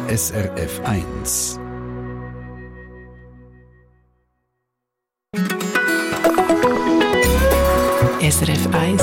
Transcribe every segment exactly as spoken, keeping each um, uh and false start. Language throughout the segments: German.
S R F eins. S R F eins.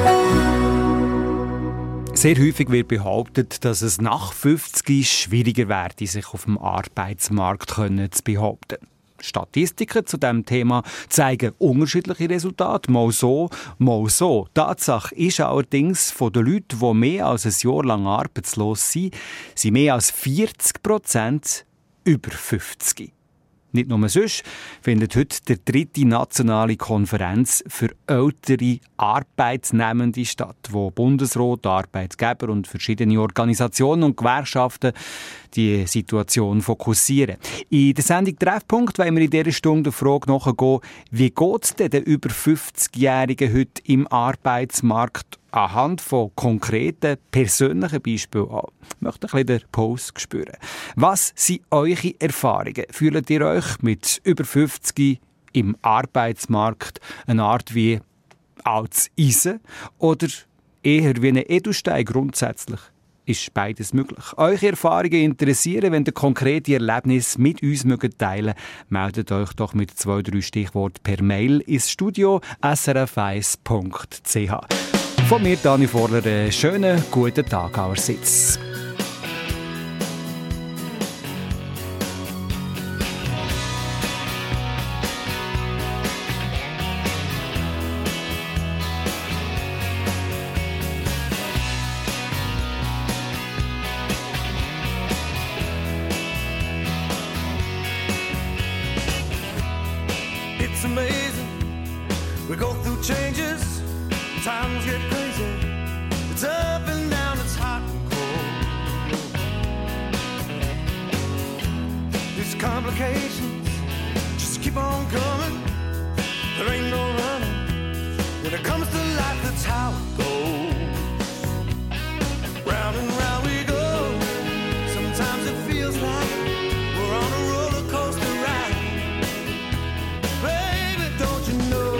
Sehr häufig wird behauptet, dass es nach fünfzig schwieriger werde, sich auf dem Arbeitsmarkt zu behaupten. Statistiken zu diesem Thema zeigen unterschiedliche Resultate, mal so, mal so. Tatsache ist allerdings, von den Leuten, die mehr als ein Jahr lang arbeitslos sind, sind mehr als vierzig Prozent über fünfzig. Nicht nur sonst findet heute die dritte nationale Konferenz für ältere Arbeitnehmende statt, wo Bundesrat, Arbeitgeber und verschiedene Organisationen und Gewerkschaften die Situation fokussieren. In der Sendung Treffpunkt wollen wir in dieser Stunde der Frage nachgehen, wie geht es denn den über fünfzigjährigen heute im Arbeitsmarkt anhand von konkreten, persönlichen Beispielen an. Ich möchte ein bisschen den Puls spüren. Was sind eure Erfahrungen? Fühlt ihr euch mit über fünfzig im Arbeitsmarkt eine Art wie altes Eisen oder eher wie ein Edelstein grundsätzlich? Ist beides möglich. Eure Erfahrungen interessieren, wenn ihr konkrete Erlebnisse mit uns teilen mögt, meldet euch doch mit zwei, drei Stichworten per Mail ins Studio s r f eins punkt c h. Von mir, Dani Vorler, einen schönen guten Tag allerseits. It's amazing, we go through changes. Times get crazy. It's up and down, it's hot and cold. These complications just keep on coming. There ain't no running. When it comes to life, that's how it goes. Round and round we go. Sometimes it feels like we're on a roller coaster ride. Baby, don't you know?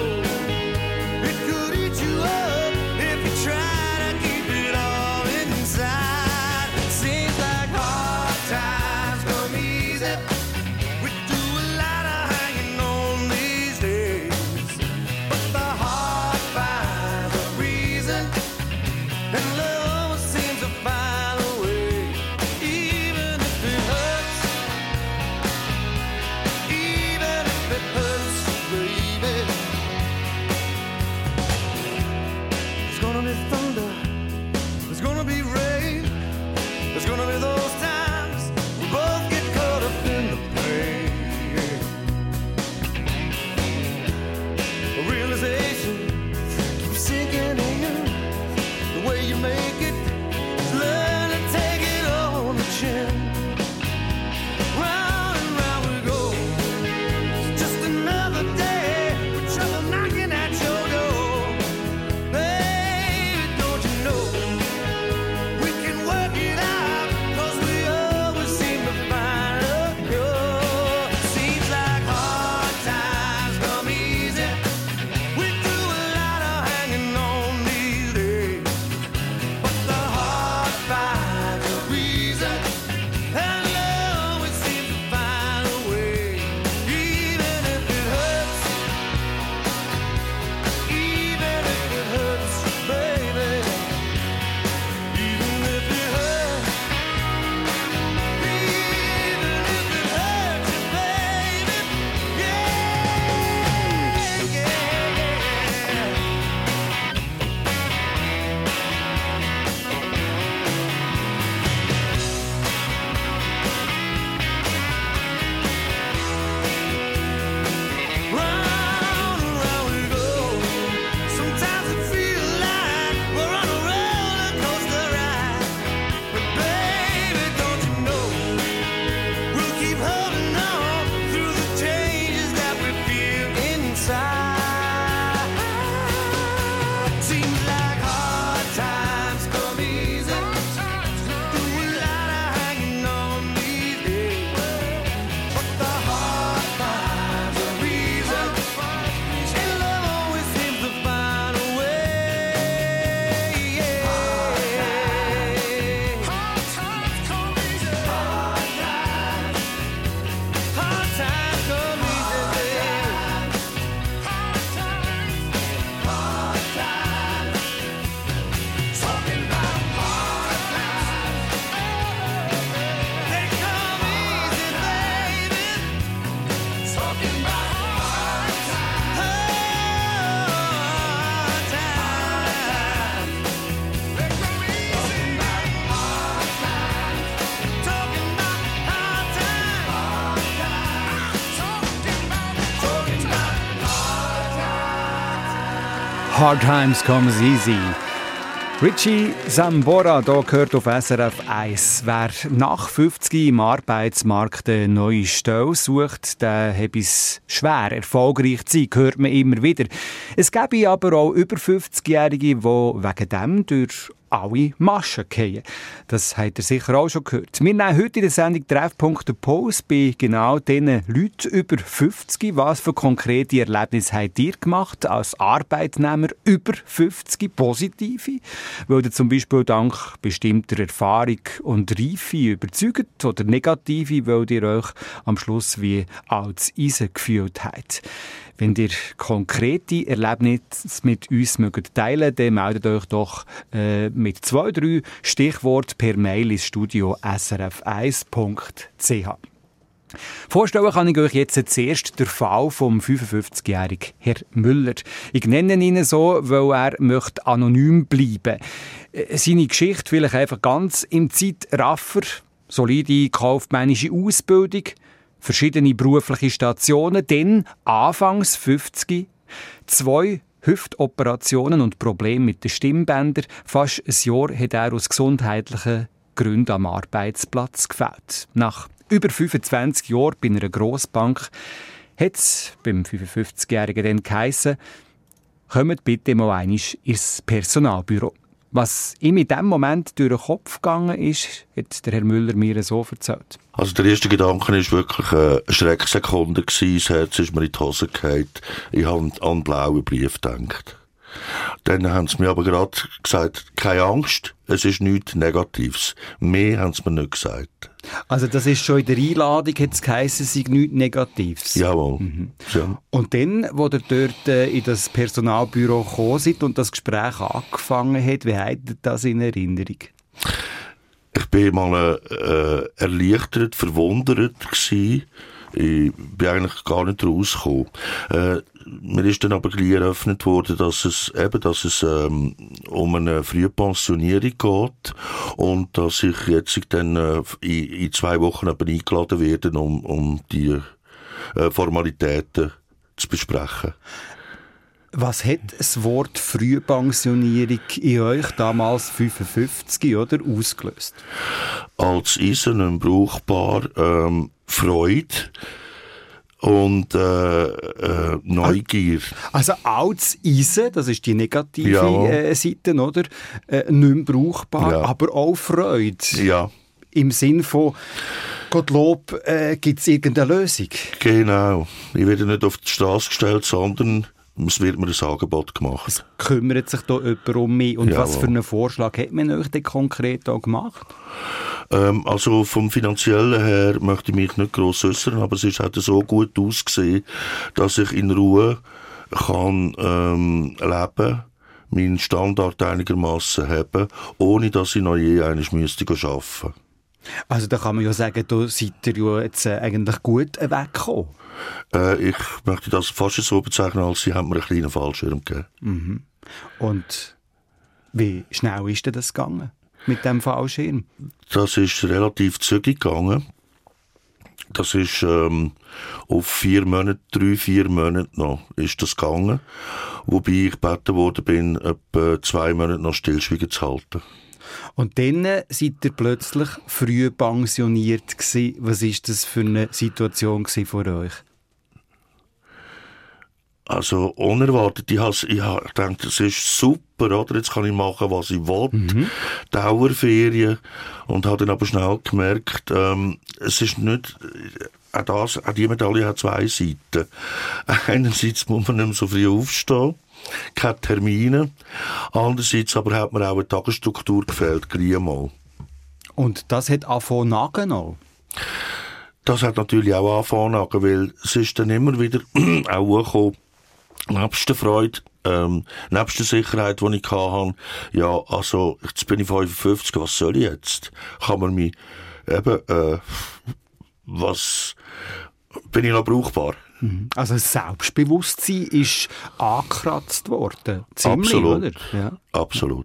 Baby, don't you know we can work it out? Hard Times Comes Easy. Richie Sambora, hier gehört auf S R F eins. Wer nach fünfzig im Arbeitsmarkt eine neue Stelle sucht, der hat es schwer, erfolgreich zu sein, hört man immer wieder. Es gäbe aber auch über fünfzigjährige, die wegen dem durch alle Maschen fallen. Das habt ihr sicher auch schon gehört. Wir nehmen heute in der Sendung Treffpunkt den Puls bei genau diesen Leuten über fünfzig. Was für konkrete Erlebnisse habt ihr gemacht als Arbeitnehmer über fünfzig, positive? Weil ihr zum Beispiel dank bestimmter Erfahrung und Reife überzeugt, oder negative, weil ihr euch am Schluss wie altes Eisen gefühlt habt. Wenn ihr konkrete Erlebnisse mit uns mögt teilen, dann meldet euch doch äh, mit zwei, drei Stichworten per Mail ins Studio s r f eins punkt c h. Vorstellen kann ich euch jetzt zuerst den Fall vom fünfundfünfzigjährigen Herr Müller. Ich nenne ihn so, weil er möchte anonym bleiben. Seine Geschichte vielleicht einfach ganz im Zeitraffer. Solide kaufmännische Ausbildung, verschiedene berufliche Stationen, dann anfangs fünfzig, zwei Hüftoperationen und Probleme mit den Stimmbändern. Fast ein Jahr hat er aus gesundheitlichen Gründen am Arbeitsplatz gefehlt. Nach über fünfundzwanzig Jahren bei einer Grossbank hat es beim fünfundfünfzigjährigen dann geheissen, kommt bitte mal einmal ins Personalbüro. Was ihm in diesem Moment durch den Kopf gegangen ist, hat der Herr Müller mir so erzählt. Also der erste Gedanke war wirklich eine Schrecksekunde. Das Herz ist mir in die Hose gefallen. Ich habe an einen blauen Brief gedacht. Dann haben sie mir aber gerade gesagt, keine Angst, es ist nichts Negatives. Mehr haben sie mir nicht gesagt. Also das ist schon in der Einladung, hat es geheissen, es sei nichts Negatives. Jawohl. Mhm. Ja. Und dann, wo ihr dort äh, in das Personalbüro gekommen seid und das Gespräch angefangen hat, wie habt ihr das in Erinnerung? Ich bin mal äh, erleichtert, verwundert gewesen. Ich bin eigentlich gar nicht rausgekommen. Äh, mir ist dann aber gleich eröffnet worden, dass es eben, dass es ähm, um eine frühe Pensionierung geht und dass ich jetzt dann äh, in, in zwei Wochen aber eingeladen werde, um, um die äh, Formalitäten zu besprechen. Was hat das Wort Frühpensionierung in euch damals fünfundfünfzig oder ausgelöst? Als Eisen brauchbar ähm, Freude und äh, äh, Neugier. Also altes Eisen, das ist die negative Ja. äh, Seite, oder? Äh, nicht mehr brauchbar, Ja. aber auch Freude. Ja, Im Sinn von Gottlob, äh, gibt es irgendeine Lösung? genau. Ich werde nicht auf die Straße gestellt, sondern es wird mir ein Angebot gemacht. Es kümmert sich da jemand um mich. Und Jawohl. was für einen Vorschlag hat man euch denn konkret auch gemacht? Ähm, also vom Finanziellen her möchte ich mich nicht gross äußern, aber es ist halt so gut ausgesehen, dass ich in Ruhe kann ähm, leben, meinen Standard einigermaßen haben, ohne dass ich noch je einmal müsste arbeiten. Also da kann man ja sagen, da seid ihr ja jetzt äh, eigentlich gut weggekommen. Äh, ich möchte das fast so bezeichnen, als sie haben mir einen kleinen Fallschirm gegeben. Mhm. Und wie schnell ist denn das gegangen mit dem Fallschirm? Das ist relativ zügig gegangen. Das ist ähm, auf vier Monate, drei, vier Monate noch ist das gegangen. Wobei ich gebeten worden bin, etwa zwei Monate noch Stillschweigen zu halten. Und dann seid ihr plötzlich früh pensioniert gewesen. Was war das für eine Situation für euch? Also unerwartet. Ich habe ich hab gedacht, das ist super, oder? Jetzt kann ich machen, was ich will. Mhm. Dauerferien. Und habe dann aber schnell gemerkt, ähm, es ist nicht... Auch, das, auch die Medaille hat zwei Seiten. Einerseits muss man nicht mehr so früh aufstehen, keine Termine. Andererseits aber hat mir auch eine Tagesstruktur gefehlt, gleich mal. Und das hat angefangen nachgenommen? Das hat natürlich auch angefangen, weil es ist dann immer wieder auch hochgekommen, nebst der Freude, ähm, nebst der Sicherheit, die ich hatte, ja, also, jetzt bin ich fünfundfünfzig, was soll ich jetzt? Kann man mich eben, äh, was, bin ich noch brauchbar? Also das Selbstbewusstsein ist angekratzt worden. Ziemlich, Absolut. oder? Ja. Absolut.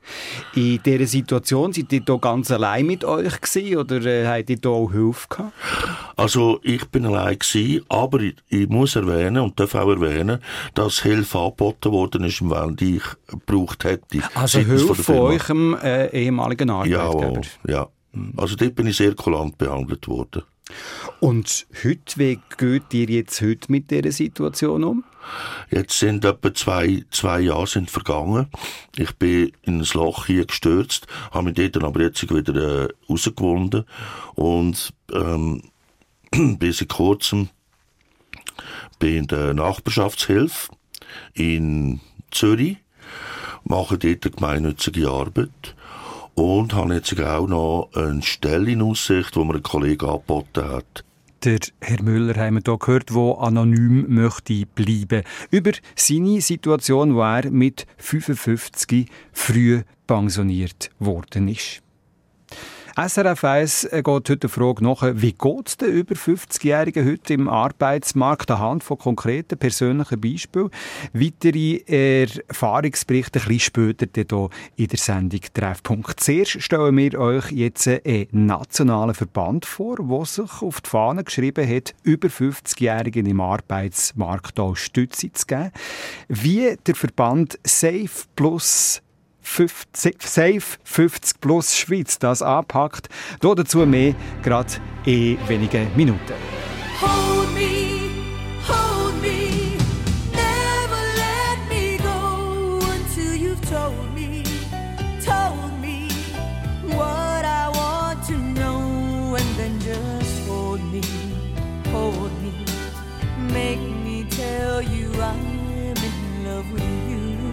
In dieser Situation seid ihr hier ganz allein mit euch gewesen, oder äh, habt ihr hier auch Hilfe gehabt? Also ich bin allein gewesen, aber ich, ich muss erwähnen und darf auch erwähnen, dass Hilfe angeboten worden ist, wenn ich gebraucht hätte. Also Hilfe von, von eurem äh, ehemaligen Arbeitgeber? Ja, ja. Also dort bin ich sehr kulant behandelt worden. Und heute, wie geht ihr jetzt heute mit dieser Situation um? Jetzt sind etwa zwei, zwei Jahre sind vergangen. Ich bin in ein Loch hier gestürzt, habe mich dort dann aber jetzt wieder äh, rausgewunden und ähm, bis seit kurzem bin in der Nachbarschaftshilfe in Zürich, mache dort eine gemeinnützige Arbeit und habe jetzt auch noch eine Stelle in Aussicht, die mir ein Kollege angeboten hat. Der Herr Müller haben wir hier gehört, der anonym möchte bleiben. Über seine Situation, wo er mit fünfundfünfzig früh pensioniert worden ist. S R F eins geht heute die Frage nach, wie geht es den über fünfzigjährigen heute im Arbeitsmarkt anhand von konkreten persönlichen Beispielen. Weitere Erfahrungsberichte ein bisschen später hier in der Sendung Treffpunkt. Zuerst stellen wir euch jetzt einen nationalen Verband vor, der sich auf die Fahne geschrieben hat, über fünfzigjährigen im Arbeitsmarkt auch Stütze zu geben. Wie der Verband Safe Plus Safe fünfzig Plus Schweiz das anpackt. Hier dazu mehr, gerade in wenigen Minuten. Hold me, hold me, never let me go until you've told me, told me what I want to know, and then just hold me, hold me, make me tell you I'm in love with you.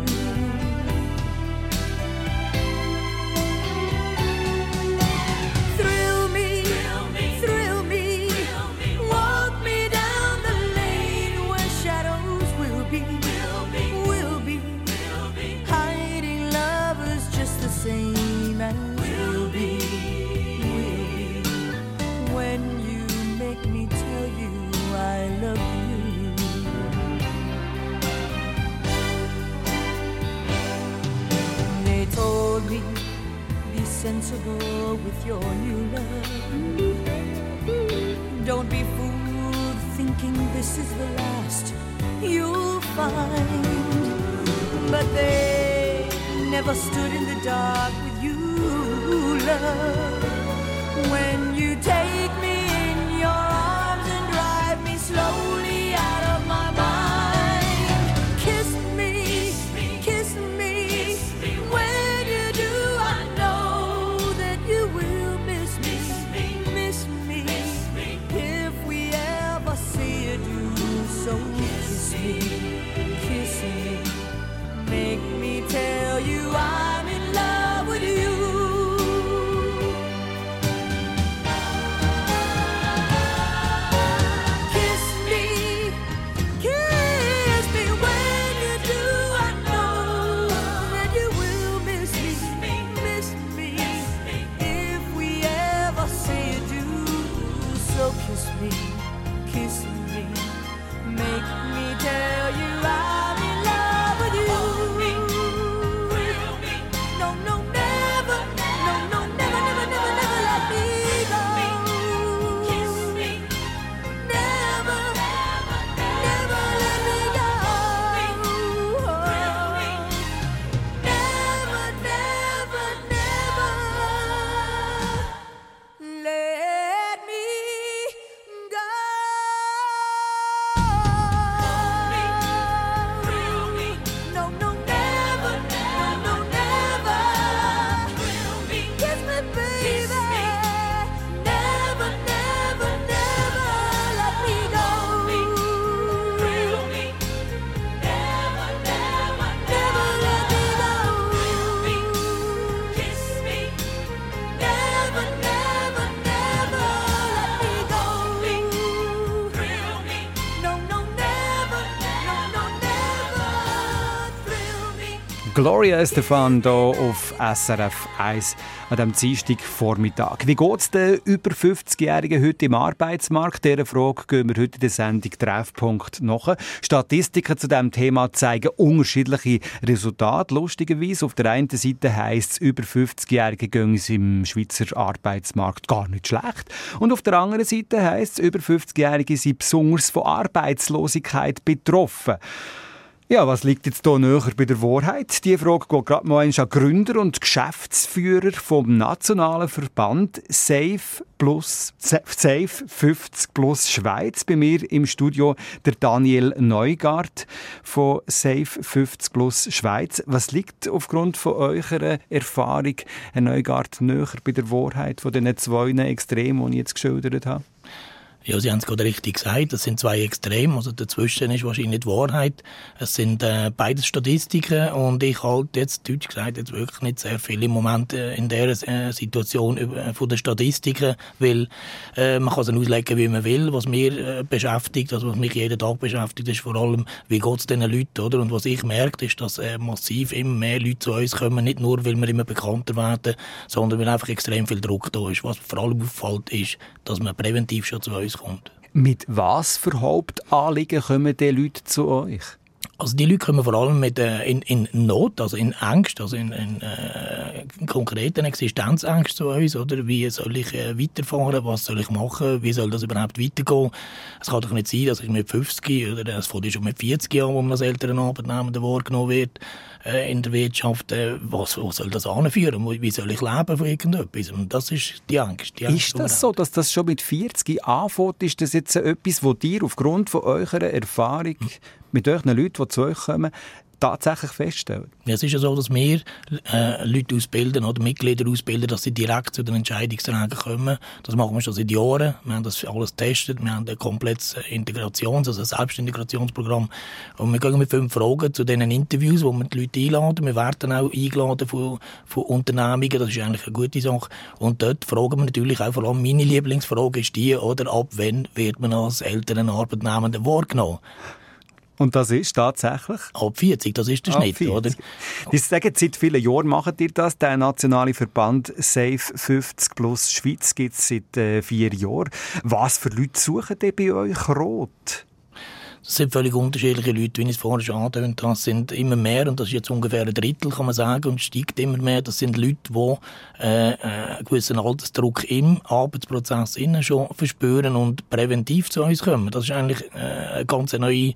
Same as we'll be, we'll be, when you make me tell you I love you. They told me, be sensible with your new love. Don't be fooled thinking this is the last you'll find. But they never stood in the dark with you, love. When you take me in your arms and drive me slowly out of my mind, kiss me, kiss me, when you do I know that you will miss me, miss me, if we ever see you do so. Kiss me, kiss me, make me tell you I'm in love with you. Kiss me, kiss me, when you do I know that you will miss me, miss me, if we ever say you do. So kiss me, kiss me, make me tell you I'm in love with you. Let me go. Gloria Estefan hier auf S R F eins an diesem Dienstagvormittag. Wie geht es den über fünfzigjährigen heute im Arbeitsmarkt? Dieser Frage gehen wir heute in der Sendung Treffpunkt nach. Statistiken zu diesem Thema zeigen unterschiedliche Resultate. Lustigerweise, auf der einen Seite heisst es, über fünfzigjährige gehen es im Schweizer Arbeitsmarkt gar nicht schlecht. Und auf der anderen Seite heisst es, über fünfzigjährige sind besonders von Arbeitslosigkeit betroffen. Ja, was liegt jetzt hier näher bei der Wahrheit? Die Frage geht gerade mal an Gründer und Geschäftsführer vom nationalen Verband Safe plus Safe fünfzig plus Schweiz. Bei mir im Studio der Daniel Neugaard von Safe fünfzig plus Schweiz. Was liegt aufgrund von eurer Erfahrung, Herr Neugaard, näher bei der Wahrheit von diesen zwei Extremen, die ich jetzt geschildert habe? Ja, Sie haben es gerade richtig gesagt, das sind zwei Extreme, also dazwischen ist wahrscheinlich die Wahrheit. Es sind äh, beides Statistiken und ich halte jetzt, deutsch gesagt, jetzt wirklich nicht sehr viel im Moment äh, in dieser äh, Situation äh, von den Statistiken, weil äh, man kann es auslegen, wie man will. Was mich äh, beschäftigt, also was mich jeden Tag beschäftigt, ist vor allem, wie geht es diesen Leuten, oder? Und was ich merke, ist, dass äh, massiv immer mehr Leute zu uns kommen, nicht nur, weil wir immer bekannter werden, sondern weil einfach extrem viel Druck da ist. Was vor allem auffällt, ist, dass man präventiv schon zu uns kommt. Mit was für Hauptanliegen kommen die Leute zu euch? Also die Leute kommen vor allem mit, äh, in, in Not, also in Angst, also in, in äh, konkreten Existenzängsten zu uns. Oder? Wie soll ich äh, weiterfahren, was soll ich machen, wie soll das überhaupt weitergehen? Es kann doch nicht sein, dass ich mit fünfzig oder es fängt schon mit vierzig Jahren, wo man als älteren Arbeitnehmer wahrgenommen wird äh, in der Wirtschaft. Äh, was, wo soll das anführen? Wie soll ich leben von irgendetwas? Und das ist die Angst. Die Angst ist das so, dass das schon mit vierzig anfängt? Ist das jetzt etwas, wo dir aufgrund von eurer Erfahrung hm. mit euren Leuten, die zu euch kommen, tatsächlich feststellen? Ja, es ist ja so, dass wir äh, Leute ausbilden oder Mitglieder ausbilden, dass sie direkt zu den Entscheidungsträgern kommen. Das machen wir schon seit Jahren. Wir haben das alles getestet. Wir haben ein komplettes Integrations-, also ein Selbstintegrationsprogramm. Und wir gehen mit fünf Fragen zu diesen Interviews, wo wir die Leute einladen. Wir werden auch eingeladen von, von Unternehmungen. Das ist eigentlich eine gute Sache. Und dort fragen wir natürlich auch vor allem, meine Lieblingsfrage ist die, oder ab wann wird man als älteren Arbeitnehmenden wahrgenommen? Und das ist tatsächlich? Ab vierzig, das ist der Schnitt, oder? Sie sagen, seit vielen Jahren macht ihr das. Der nationale Verband Safe fünfzig plus Schweiz gibt es seit äh, vier Jahren. Was für Leute suchen die bei euch Rot? Das sind völlig unterschiedliche Leute, wie ich es vorher schon angetönt habe. Es sind immer mehr, und das ist jetzt ungefähr ein Drittel, kann man sagen, und steigt immer mehr. Das sind Leute, die äh, einen gewissen Altersdruck im Arbeitsprozess innen schon verspüren und präventiv zu uns kommen. Das ist eigentlich äh, ein ganz neue,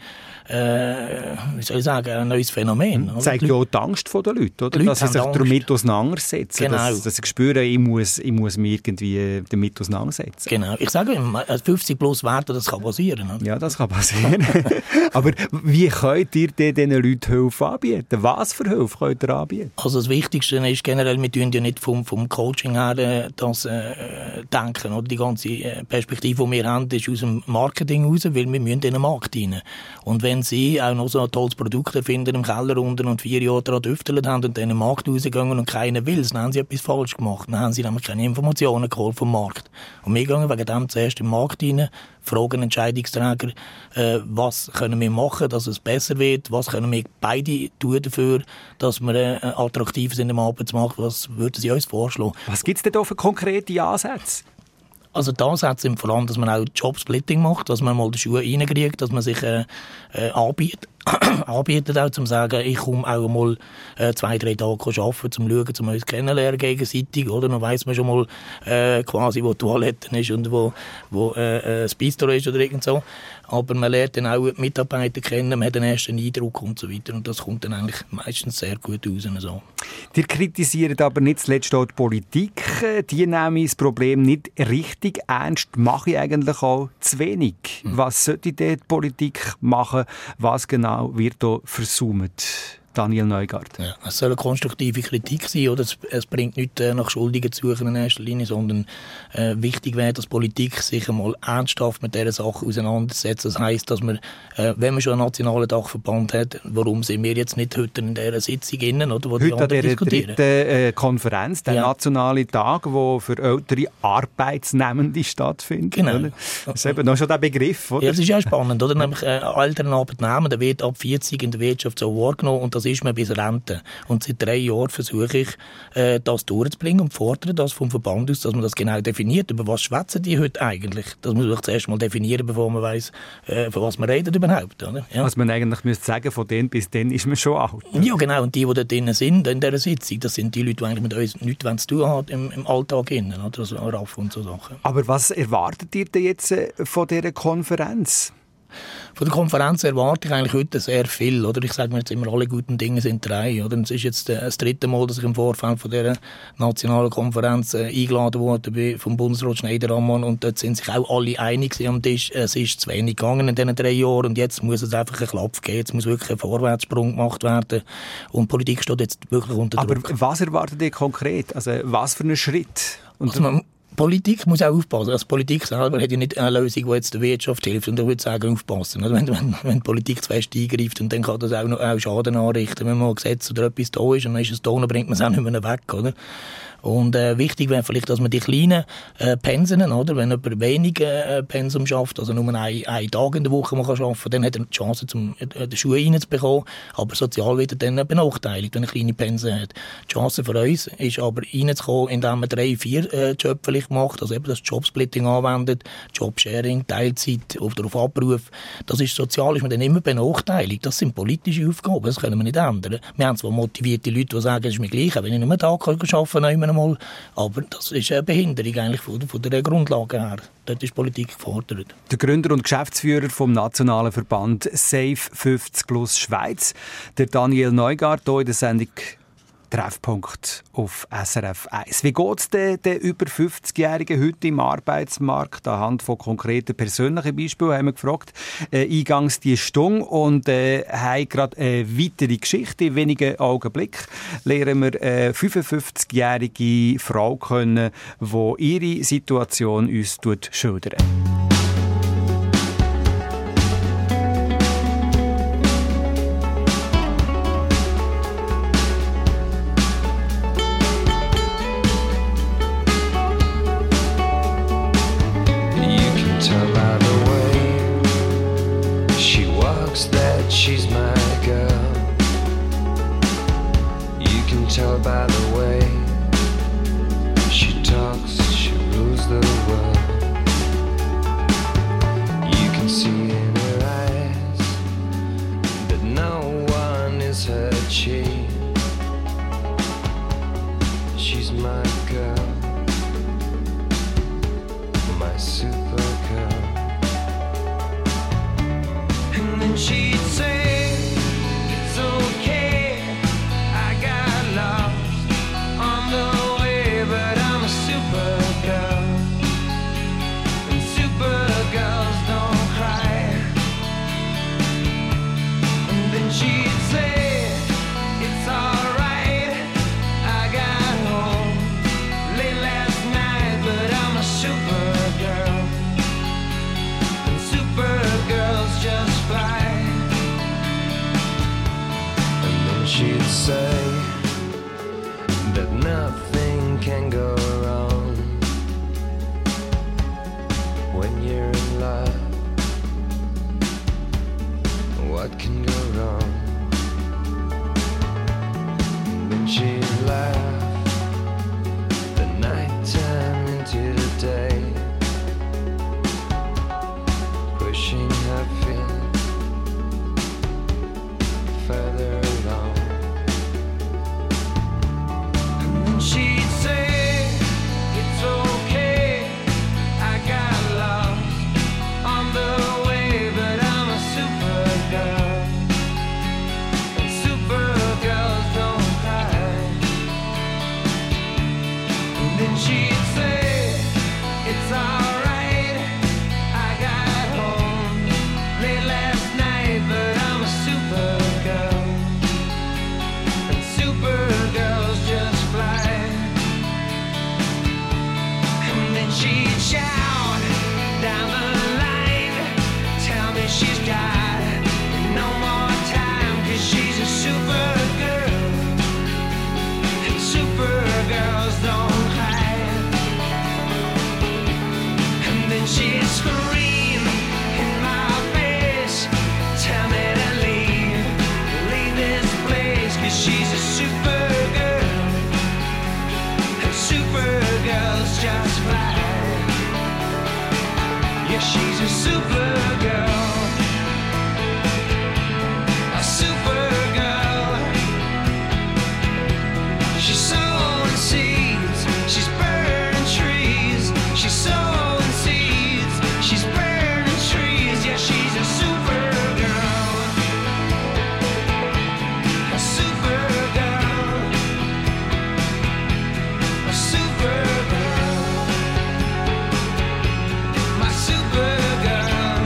äh, wie soll ich sagen, ein neues Phänomen. Das zeigt ja auch die Angst der Leute, oder? Leute, dass sie sich Angst. damit auseinandersetzen. Genau. Dass, dass sie spüren, ich muss, ich muss mich irgendwie damit auseinandersetzen. Genau. Ich sage, fünfzig plus Werte, das kann passieren. Oder? Ja, das kann passieren. Aber wie könnt ihr diesen Leuten Hilfe anbieten? Was für Hilfe könnt ihr anbieten? Also das Wichtigste ist generell, wir tun ja nicht vom, vom Coaching her das äh, denken. Oder? Die ganze Perspektive, die wir haben, ist aus dem Marketing raus, weil wir müssen in den Markt rein. Und wenn sie auch noch so ein tolles Produkt erfinden im Keller unten und vier Jahre daran düftelt haben und in den Markt rausgehen und keiner will, dann haben sie etwas falsch gemacht. Dann haben sie nämlich keine Informationen geholt vom Markt. Und wir gehen wegen dem zuerst im Markt rein, fragen Entscheidungsträger, äh, was können wir machen, dass es besser wird, was können wir beide tun dafür, dass wir äh, attraktiv sind im Arbeitsmarkt, was würden Sie uns vorschlagen? Was gibt es denn da für konkrete Ansätze? Also die Ansätze sind vor allem, dass man auch Jobsplitting macht, dass man mal die Schuhe reinkriegt, dass man sich äh, äh, anbietet. anbietet auch, um zu sagen, ich komme auch mal äh, zwei, drei Tage arbeiten, um zu schauen, um uns kennenlernen gegenseitig, oder? Dann weiss man schon mal äh, quasi, wo die Toilette ist und wo, wo äh, das Bistro ist oder irgend so. Aber man lernt dann auch die Mitarbeiter kennen, man hat den ersten Eindruck und so weiter. Und das kommt dann eigentlich meistens sehr gut raus. So. Ihr kritisiert aber nicht zuletzt auch die Politik. Die nehmen das Problem nicht richtig ernst, mache ich eigentlich auch zu wenig. Hm. Was sollte die Politik machen? Was genau wird hier versäumt? Daniel Neugaard. Ja, es soll eine konstruktive Kritik sein. Oder? Es, es bringt nicht äh, nach Schuldigen zu suchen in erster Linie, sondern äh, wichtig wäre, dass Politik sich einmal ernsthaft mit dieser Sache auseinandersetzt. Das heisst, dass man, äh, wenn man schon einen nationalen Dachverband hat, warum sind wir jetzt nicht heute in dieser Sitzung innen, oder, wo heute die anderen an dieser diskutieren? dritten äh, Konferenz, der ja. nationale Tag, der für ältere Arbeitsnehmende stattfindet. Genau. Oder? Das ist eben noch schon der Begriff. Oder? Ja, das ist ja spannend. Oder? Nämlich äh, älteren Arbeitnehmer, der wird ab vierzig in der Wirtschaft so wahrgenommen und das ist man bis Rente. Und seit drei Jahren versuche ich, äh, das durchzubringen und fordere das vom Verband aus, dass man das genau definiert. Über was schwätzen die heute eigentlich? Das muss man zuerst mal definieren, bevor man weiss, äh, von was man redet überhaupt. Oder? Ja. Was man eigentlich müsste sagen, von denen bis dann ist man schon alt. Oder? Ja, genau. Und die, die da drinnen sind, in dieser Sitzung, das sind die Leute, die eigentlich mit uns nichts zu tun haben im, im Alltag. Innen, oder? Also R A F und so Sachen. Aber was erwartet ihr denn jetzt von dieser Konferenz? Von der Konferenz erwarte ich eigentlich heute sehr viel. Oder? Ich sage mir jetzt immer, alle guten Dinge sind drei. Oder? Es ist jetzt das dritte Mal, dass ich im Vorfeld von dieser nationalen Konferenz äh, eingeladen wurde bin vom Bundesrat Schneider-Ammann. Und dort sind sich auch alle einig am Tisch. Es ist zu wenig gegangen in diesen drei Jahren. Und jetzt muss es einfach einen Klapp geben. Jetzt muss wirklich ein Vorwärtssprung gemacht werden. Und die Politik steht jetzt wirklich unter Druck. Aber was erwartet ihr konkret? Also was für einen Schritt? Und also man, Politik muss auch aufpassen. Also Politik selber hat ja nicht eine Lösung, die jetzt der Wirtschaft hilft. Und ich würde sagen, aufpassen. Also wenn, wenn, wenn die Politik zu fest eingreift, und dann kann das auch, noch, auch Schaden anrichten. Wenn mal ein Gesetz oder etwas da ist und dann ist es da, dann bringt man es auch nicht mehr weg. Oder? Und äh, wichtig wäre vielleicht, dass man die kleinen äh, Pensen, oder, wenn jemand wenig äh, Pensum schafft, also nur einen, einen Tag in der Woche man kann arbeiten, dann hat er die Chance, zum, äh, die Schuhe reinzubekommen, aber sozial wird er dann benachteiligt, wenn er kleine Pensen hat. Die Chance für uns ist aber reinzukommen, indem man drei, vier äh, Jobs vielleicht macht, also eben das Jobsplitting anwendet, Jobsharing, Teilzeit oder auf Abruf. Das ist sozial, ist man dann immer benachteiligt. Das sind politische Aufgaben, das können wir nicht ändern. Wir haben zwar motivierte Leute, die sagen, es ist mir gleich, wenn ich nur einen Tag arbeiten kann, Mal. Aber das ist eine Behinderung eigentlich von, von der Grundlage her. Dort ist Politik gefordert. Der Gründer und Geschäftsführer vom nationalen Verband Safe fünfzig plus Schweiz, der Daniel Neugaard, hier in der Sendung Treffpunkt auf S R F eins. Wie geht es den, den über fünfzigjährigen heute im Arbeitsmarkt? Anhand von konkreten persönlichen Beispielen haben wir gefragt. Äh, eingangs die Stunde und äh, haben gerade eine weitere Geschichte. In wenigen Augenblicken lernen wir eine fünfundfünfzigjährige Frau kennen, die ihre Situation uns schildert. She's my girl. You can tell by the way she talks, she rules the world. You can see in her eyes that no one is her chief. She's my girl, my super girl. And then she'd say, it's okay, I got lost on the way, but I'm a super girl, and super girls don't cry. And then she'd say, it's alright, I got home late last night, but I'm a super girl, and super girls just fly. She'd say that nothing can go wrong when you're in love. What can go wrong? And then she'd laugh the night time into the day, pushing her feet further along. She'd say, it's okay, I got lost on the way, but I'm a super girl, and super girls don't cry. And then she'd say, it's alright, I got home late last night, but I'm a super girl, and super girls just fly. She'd shout down the line, tell me she's got no more time, 'cause she's a super girl, and super girls don't hide. And then she'd scream in my face, tell me to leave, leave this place. Yeah, she's a supergirl. A supergirl. She's sowing seeds. She's burning trees. She's sowing seeds. She's burning trees. Yeah, she's a supergirl. A supergirl. A supergirl. My supergirl.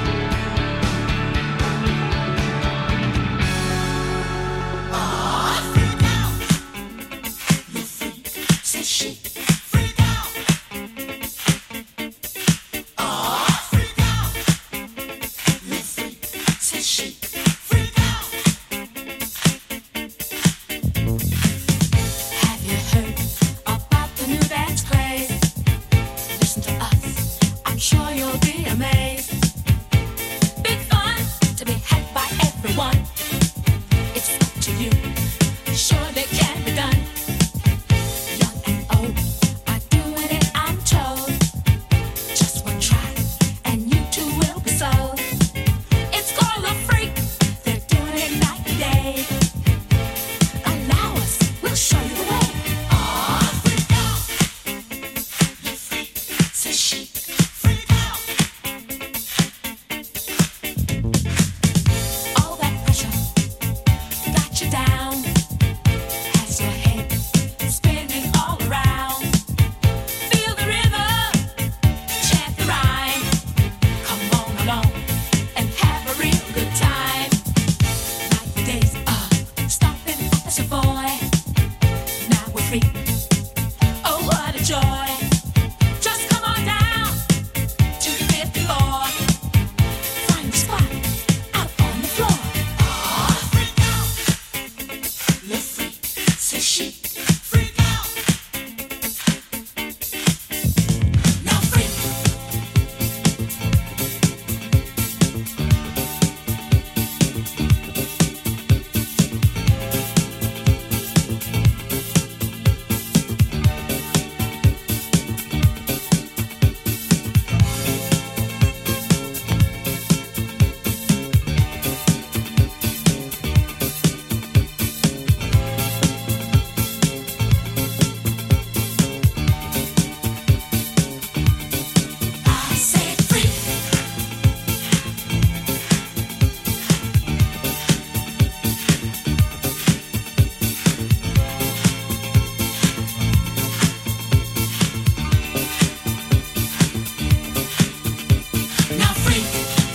Have you heard about the new dance craze? Listen to us, I'm sure you'll be amazed. Big fun to be had by everyone. It's up to you, surely can be done. Young and old are doing it, I'm told. Just one try, and you too will be sold. It's called a freak, they're doing it night and day. Allow us, we'll show you the way. Aw, freak out. You freak, says she. Freak out. All that pressure got you down. Has your head spinning all around. Feel the rhythm, chant the rhyme. Come on along and have a real good time. Like the days of stomping as a boy. Now we're free. Oh, what a joy. Just come on down to the fifth floor. Find a spot out on the floor. Aw, freak out. Le freak, c'est chic. Freak out. Now freak. I said freak. Now freak.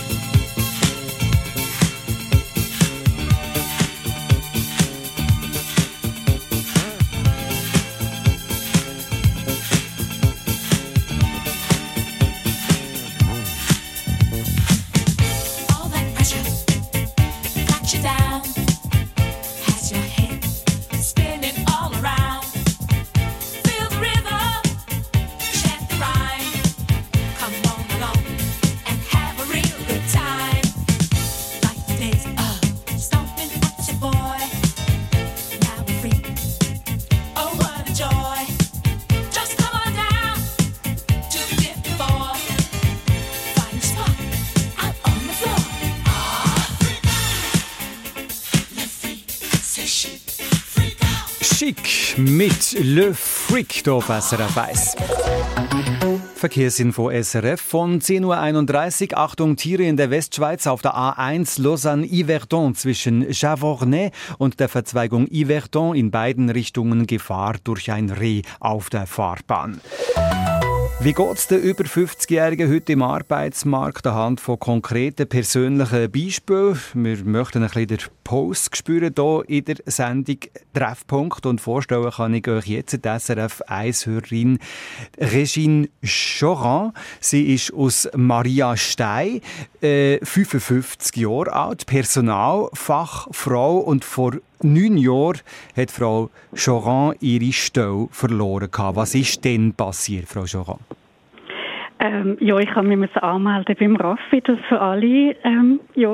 All that pressure got you down. Has your head spinning all around. Feel the rhythm, chant the rhyme. Come on along and have a real good time. Like the days of stomping as a boy. Now we're free. Oh, what a joy. Just come on down to the fifth floor. Find a spot out on the floor. Ah, freak out. Le freak, c'est chic. Freak out. Schick mit Le Freak hier auf S R F eins. Verkehrsinfo S R F von zehn Uhr einunddreißig. Achtung, Tiere in der Westschweiz auf der A eins Lausanne-Yverdon zwischen Javornais und der Verzweigung Yverdon in beiden Richtungen Gefahr durch ein Reh auf der Fahrbahn. Wie geht es den über fünfzigjährigen heute im Arbeitsmarkt anhand von konkreten persönlichen Beispielen? Wir möchten ein bisschen den Post spüren hier in der Sendung Treffpunkt und vorstellen kann ich euch jetzt die S R F eins-Hörerin Regine Choran. Sie ist aus Maria Stein, äh, fünfundfünfzig Jahre alt, Personalfachfrau und vor neun Jahren hat Frau Choran ihre Stelle verloren. Was ist denn passiert, Frau Choran? Ähm, ja, ich habe mich anmelden beim R A F I, das für alle ähm, ja,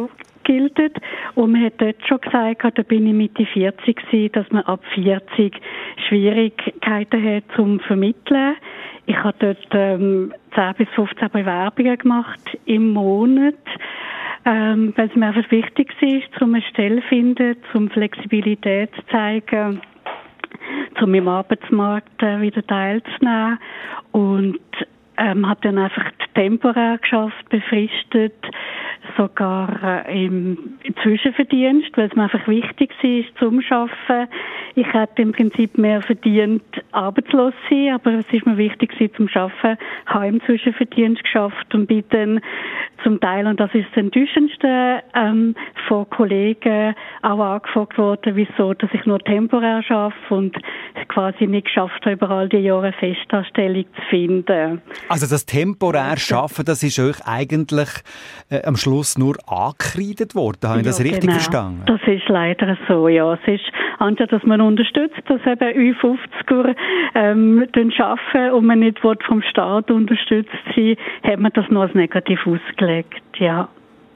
ausgebildet und man hat dort schon gesagt, da bin ich Mitte vierzig gewesen, dass man ab vierzig Schwierigkeiten hat zum Vermitteln. Ich habe dort ähm, zehn bis fünfzehn Bewerbungen gemacht im Monat, ähm, weil es mir einfach wichtig ist, um eine Stelle zu finden, um Flexibilität zu zeigen, um im Arbeitsmarkt äh, wieder teilzunehmen. Und ähm, hat dann einfach temporär geschafft, befristet, sogar äh, im, im Zwischenverdienst, weil es mir einfach wichtig war, zum Arbeiten. Ich hätte im Prinzip mehr verdient, arbeitslos zu sein, aber es ist mir wichtig zum Arbeiten. Ich habe im Zwischenverdienst geschafft und bin dann zum Teil, und das ist das Enttäuschendste, ähm, von Kollegen auch angefragt worden, wieso, dass ich nur temporär arbeite und quasi nicht geschafft habe, über all die Jahre Festanstellung zu finden. Also das temporär Schaffen, das ist euch eigentlich äh, am Schluss nur angekreidet worden. Habe ich das ja, richtig genau. verstanden? Das ist leider so, ja. Es ist anstatt, dass man unterstützt, dass eben Ü fünfziger ähm, arbeiten und man nicht vom Staat unterstützt sein, hat man das nur als negativ ausgelegt, ja.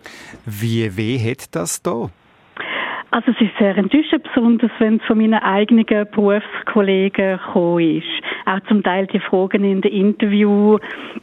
Wie weh hat das da? Also es ist sehr enttäuschend, besonders wenn es von meinen eigenen Berufskollegen gekommen ist. Auch zum Teil die Fragen in den Interview.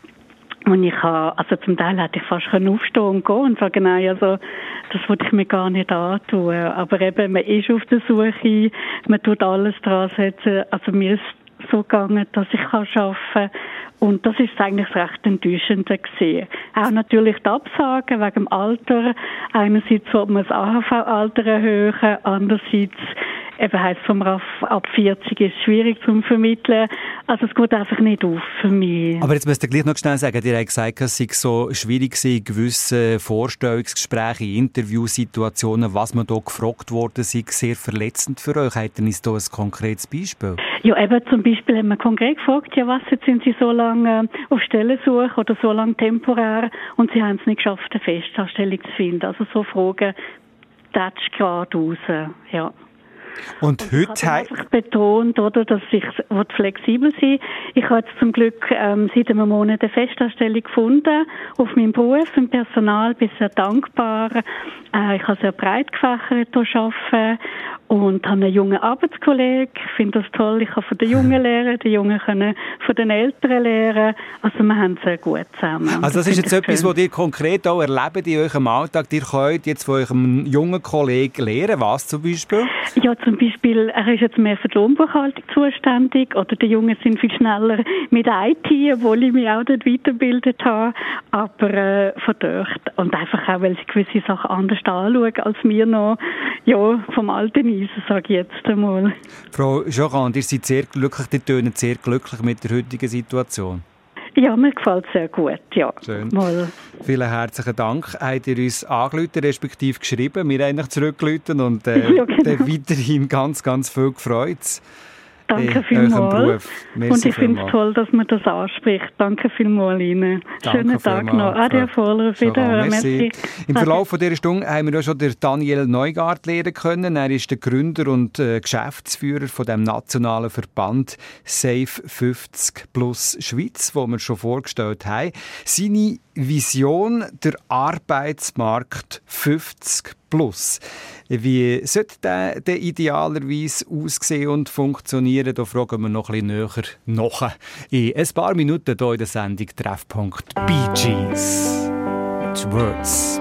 Und ich habe, also zum Teil hätte ich fast aufstehen und gehen und sagen, nein, also das wollte ich mir gar nicht antun. Aber eben, man ist auf der Suche, man tut alles dran setzen. Also mir ist so gegangen, dass ich arbeiten kann. Und das ist eigentlich recht enttäuschend gewesen. Auch natürlich die Absagen wegen dem Alter. Einerseits sollte man das A H V-Alter erhöhen, andererseits eben heisst vom R A F ab vierzig ist es schwierig zu vermitteln. Also es geht einfach nicht auf für mich. Aber jetzt müsst ihr gleich noch schnell sagen, ihr habt gesagt, es sei so schwierig gewesen, gewisse Vorstellungsgespräche, Interviewsituationen, was man da gefragt wurde, sei sehr verletzend für euch. Habt ihr uns da ein konkretes Beispiel? Ja, eben zum Beispiel haben wir konkret gefragt, ja was, jetzt sind Sie so lange auf Stellensuche oder so lange temporär und Sie haben es nicht geschafft, eine Festanstellung zu finden. Also so Fragen, das ist gerade raus, ja. Und, und heute ich habe einfach betont, oder, dass ich flexibel sein will. Ich habe jetzt zum Glück ähm, seit einem Monat eine Festanstellung gefunden auf meinem Beruf im Personal, bin sehr dankbar. Äh, ich habe sehr breit gefächert arbeiten und habe einen jungen Arbeitskollegen. Ich finde das toll. Ich kann von den Jungen lernen, die Jungen können von den Älteren lernen. Also wir haben sehr gut zusammen. Also das, das ist jetzt etwas, was ihr konkret auch erlebt in eurem Alltag. Ihr könnt jetzt von eurem jungen Kollegen lernen. Was zum Beispiel? Ja, zum Beispiel, er ist jetzt mehr für die Lohnbuchhaltung zuständig oder die Jungen sind viel schneller mit I T, obwohl ich mich auch dort weitergebildet habe. Aber äh, von dort und einfach auch, weil sie gewisse Sachen anders anschauen als wir noch, ja, vom alten Eisen, sage ich jetzt einmal. Frau Joran, ihr seid sehr glücklich, die tönen sehr glücklich mit der heutigen Situation. Ja, mir gefällt es sehr gut, ja. Schön. Mal. Vielen herzlichen Dank. Habt ihr uns angerufen, respektive geschrieben. Wir haben euch zurückgerufen und äh, ja, genau. weiterhin ganz, ganz viel gefreut. Danke vielmals. Und ich finde es toll, dass man das anspricht. Danke vielmals Ihnen. Danke Schönen Tag vielmals, noch. Ade, Voller. Auf Wiederhören. Merci. Im Verlauf dieser Stunde haben wir ja schon den Daniel Neugaard lernen können. Er ist der Gründer und äh, Geschäftsführer von dem nationalen Verband Safe fünfzig plus Schweiz, wo wir schon vorgestellt haben. Seine Vision, der Arbeitsmarkt fünfzig plus. Wie sollte der, der idealerweise aussehen und funktionieren? Da fragen wir noch ein bisschen näher nach. In ein paar Minuten hier in der Sendung Treffpunkt Bee Gees. Mit Words.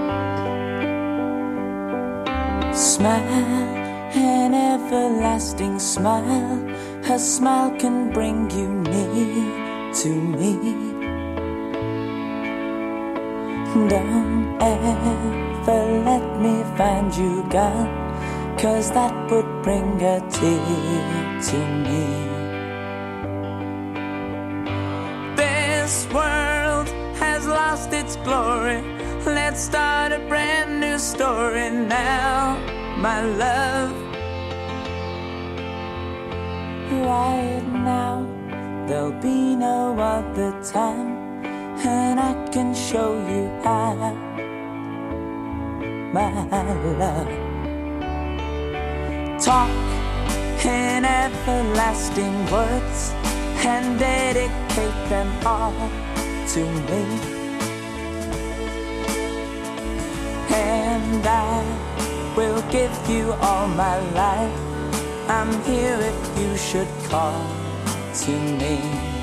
Smile, an everlasting smile. A smile can bring you near to me. Don't ever let me find you gone, 'cause that would bring a tear to me. This world has lost its glory. Let's start a brand new story now, my love. Right now, there'll be no other time, and I can show you how, my love. Talk in everlasting words and dedicate them all to me. And and I will give you all my life. I'm here if you should call to me.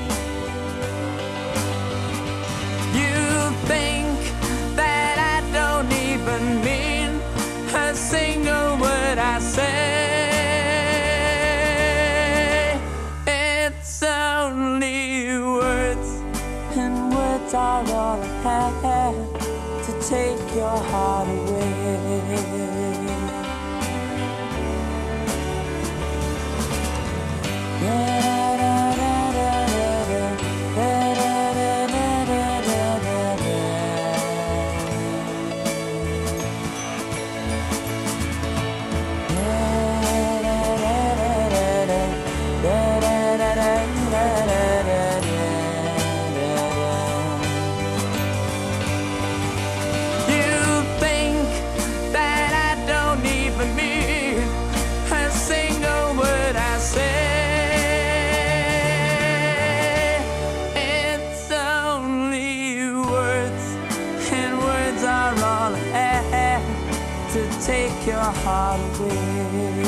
You think that I don't even mean a single word I say. It's only words, and words are all I have to take your heart away. Take your heart away.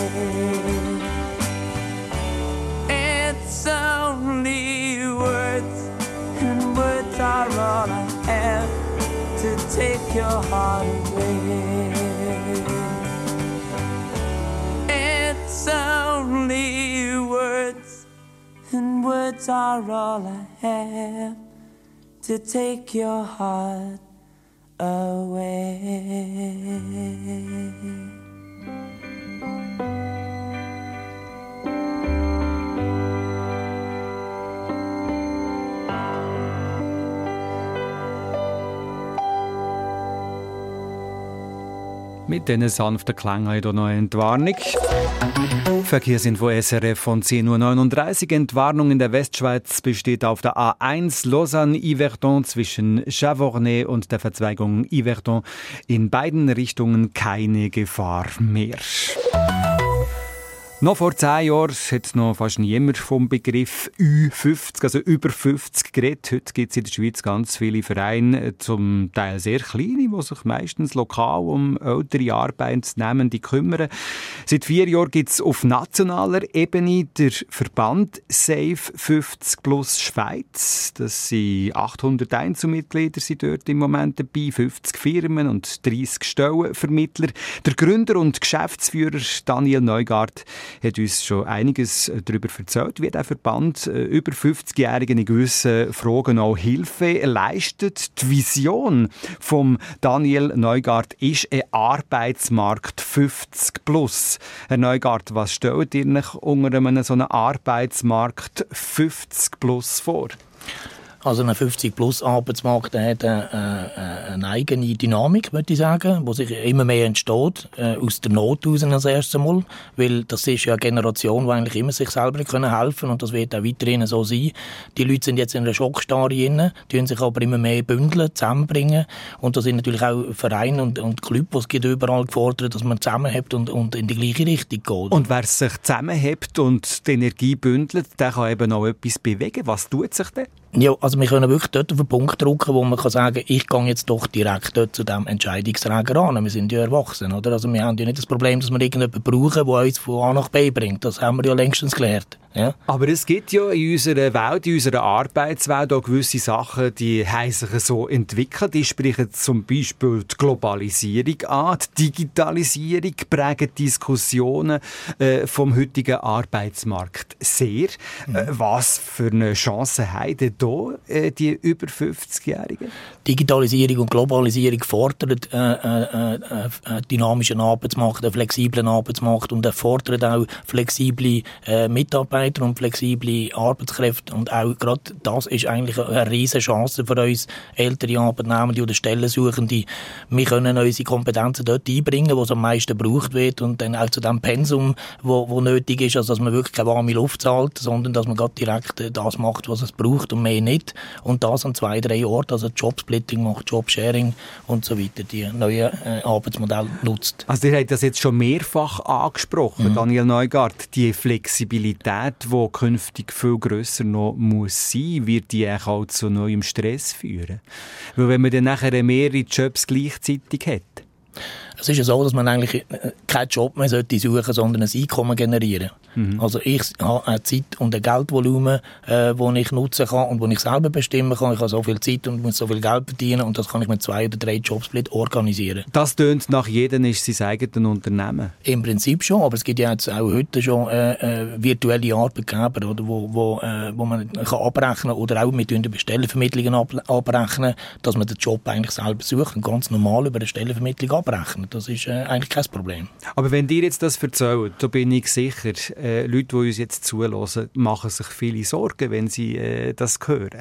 It's only words, and words are all I have to take your heart away. It's only words, and words are all I have to take your heart away. Mit diesen sanften Klängen habe ich hier noch eine Entwarnung. Verkehrsinfo S R F von zehn Uhr neununddreißig. Entwarnung in der Westschweiz besteht auf der A eins Lausanne-Yverdon zwischen Chavornay und der Verzweigung Yverdon. In beiden Richtungen keine Gefahr mehr. Noch vor zehn Jahren hat noch fast niemand vom Begriff Ü fünfzig, also über fünfzig, geredet. Heute gibt es in der Schweiz ganz viele Vereine, zum Teil sehr kleine, die sich meistens lokal um ältere Arbeitnehmende kümmern. Seit vier Jahren gibt es auf nationaler Ebene den Verband Safe fünfzig plus Schweiz. Das sind achthundert Einzelmitglieder sind dort im Moment dabei, fünfzig Firmen und dreissig Stellenvermittler. Der Gründer und Geschäftsführer Daniel Neugaard hat uns schon einiges darüber erzählt, wie der Verband über fünfzigjährigen in gewissen Fragen auch Hilfe leistet. Die Vision von Daniel Neugaard ist ein Arbeitsmarkt fünfzig plus. Herr Neugaard, was stellt ihr euch unter einem so einem Arbeitsmarkt fünfzig plus vor? Also ein fünfzig plus Arbeitsmarkt hat eine, eine, eine eigene Dynamik, würde ich sagen, die sich immer mehr entsteht, äh, aus der Not heraus als erstes Mal, weil das ist ja eine Generation, die eigentlich immer sich selber helfen können und das wird auch weiterhin so sein. Die Leute sind jetzt in einer Schockstarre drin, tun sich aber immer mehr bündeln, zusammenbringen und da sind natürlich auch Vereine und, und Clubs, die überall gefordert, dass man zusammenhält und, und in die gleiche Richtung geht. Und wer sich zusammenhält und die Energie bündelt, der kann eben auch etwas bewegen. Was tut sich denn? Ja, also wir können wirklich dort auf einen Punkt drücken, wo man kann sagen, ich gehe jetzt doch direkt dort zu dem Entscheidungsträger an. Wir sind ja erwachsen, oder? Also wir haben ja nicht das Problem, dass wir irgendjemanden brauchen, der uns von A nach B bringt. Das haben wir ja längstens gelernt. Ja. Aber es gibt ja in unserer Welt, in unserer Arbeitswelt auch gewisse Sachen, die haben sich so entwickelt. Die sprechen zum Beispiel die Globalisierung an, die Digitalisierung prägen Diskussionen äh, vom heutigen Arbeitsmarkt sehr. Mhm. Äh, was für eine Chance haben denn da äh, die über fünfzigjährigen? Digitalisierung und Globalisierung fordern äh, äh, äh, einen dynamischen Arbeitsmarkt, einen flexiblen Arbeitsmarkt und fordern auch flexible äh, Mitarbeiter und flexible Arbeitskräfte. Und auch gerade das ist eigentlich eine riesige Chance für uns ältere Arbeitnehmende oder Stellensuchende. Wir können unsere Kompetenzen dort einbringen, wo es am meisten gebraucht wird und dann auch zu dem Pensum, wo, wo nötig ist, also dass man wirklich keine warme Luft zahlt, sondern dass man gerade direkt das macht, was es braucht und mehr nicht. Und das an zwei, drei Orten, also Jobsplitting macht, Jobsharing und so weiter, die neuen äh, Arbeitsmodelle nutzt. Also ihr habt das jetzt schon mehrfach angesprochen, mhm. Daniel Neugaard, die Flexibilität, die künftig viel grösser noch muss sein, wird die auch zu neuem Stress führen. Weil wenn man dann nachher mehrere Jobs gleichzeitig hat. Es ist ja so, dass man eigentlich keinen Job mehr suchen sollte, sondern ein Einkommen generieren. Mhm. Also ich habe eine Zeit und ein Geldvolumen, äh, das ich nutzen kann und das ich selber bestimmen kann. Ich habe so viel Zeit und muss so viel Geld verdienen und das kann ich mit zwei oder drei Jobs organisieren. Das tönt nach jedem ist sein eigenes Unternehmen? Im Prinzip schon, aber es gibt ja jetzt auch heute schon äh, äh, virtuelle Arbeitgeber, oder, wo, wo, äh, wo man kann abrechnen oder auch mit den Stellenvermittlungen ab, abrechnen, dass man den Job eigentlich selber sucht und ganz normal über eine Stellenvermittlung abrechnet. Das ist äh, eigentlich kein Problem. Aber wenn dir jetzt das erzählt, da bin ich sicher, äh, Leute, die uns jetzt zuhören, machen sich viele Sorgen, wenn sie äh, das hören.